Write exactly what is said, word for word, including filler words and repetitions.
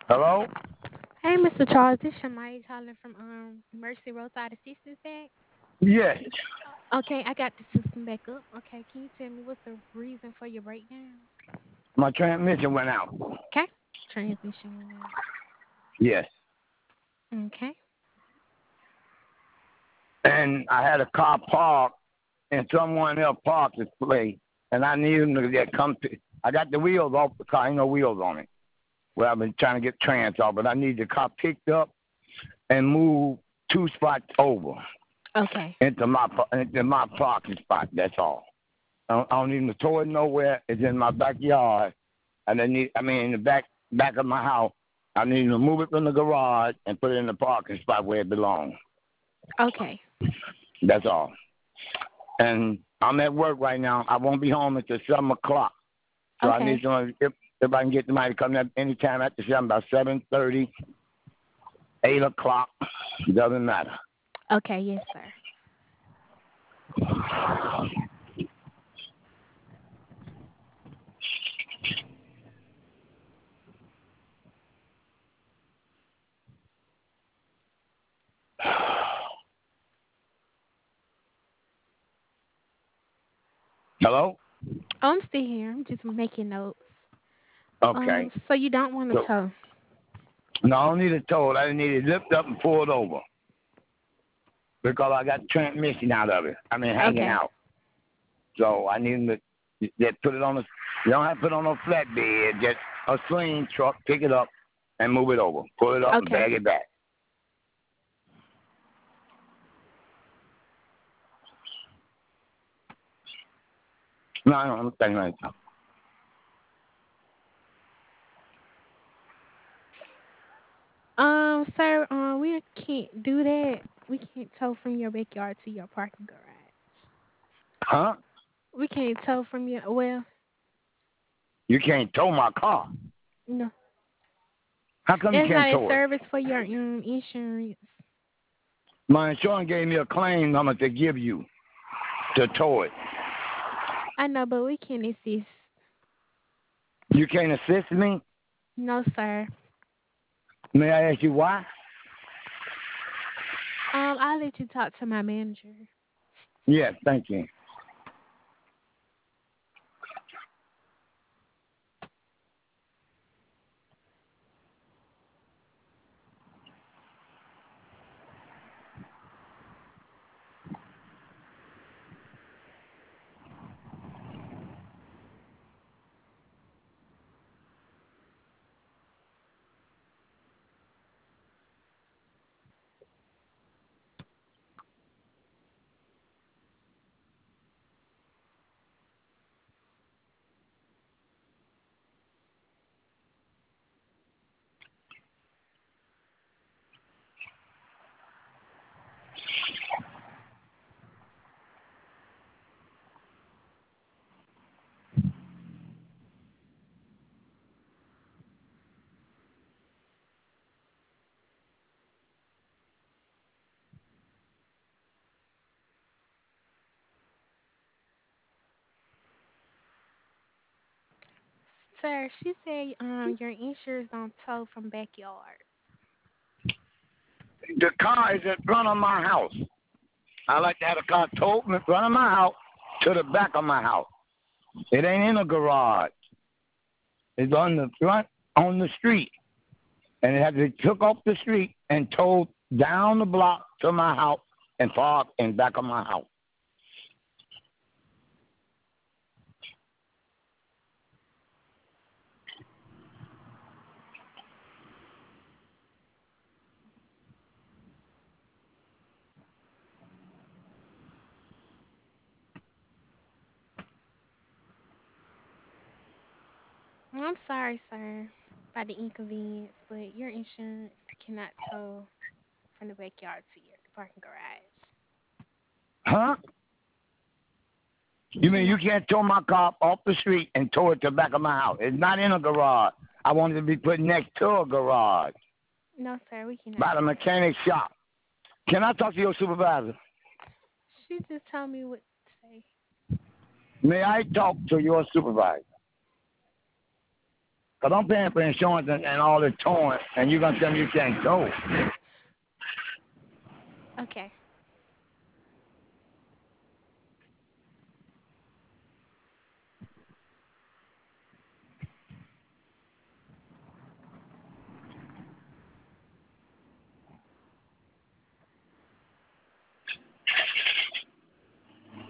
Hello? Hey, Mister Charles, this is Shamaya calling from um Mercy Roadside Assistance Act. Yes. Okay, I got the system back up. Okay, can you tell me what's the reason for your breakdown? My transmission went out. Okay, transmission went Yes. out. Okay, And I had a car parked, and someone else parked this place, and I need them to get come to. I got the wheels off the car. Ain't no wheels on it. Well, I've been trying to get trans off, but I need the car picked up and moved two spots over okay, into my into my parking spot. That's all. I don't, I don't need to tow it nowhere. It's in my backyard, and I need. I mean, in the back back of my house. I need to move it from the garage and put it in the parking spot where it belongs. okay. That's all. And I'm at work right now. I won't be home until seven o'clock. So I need Okay. someone if if I can get somebody to come up anytime after seven, about seven thirty, eight o'clock. Doesn't matter. Okay, yes, sir. Hello? Oh, I'm still here. I'm just making notes. Okay. Um, so you don't want to So tow? no, I don't need it towed. I need it lifted up and pulled over because I got the transmission out of it. I mean, hanging Okay, out. So I need them to just put it on a. You don't have to put it on a flatbed. Just a swing truck, pick it up and move it over. Pull it up and okay. bag it back. No, I don't understand right now. Um, sir, um, we can't do that. We can't tow from your backyard to your parking garage. Huh? We can't tow from your well, You can't tow my car. no. How come you That's can't not a tow it? service for your um insurance. My insurance gave me a claim number to give you to tow it. I know, but we can assist. You can't assist me? No, sir. May I ask you why? Um, I'll let you talk to my manager. Yes, thank you. Sir, she said um your insurance don't tow from backyard. The car is in front of my house. I like to have a car towed in front of my house to the back of my house. It ain't in a garage. It's on the front on the street. And it had to be took off the street and towed down the block to my house and parked in back of my house. I'm sorry, sir, about the inconvenience, but your insurance cannot tow from the backyard to your parking garage. Huh? You mean No, you can't tow my car off the street and tow it to the back of my house? It's not in a garage. I want it to be put next to a garage no, sir, we cannot by the do that. mechanic shop. Can I talk to your supervisor? She just told me what to say. May I talk to your supervisor? Because I'm paying for insurance and, and all this towing, and you're going to tell me you can't tow. Okay.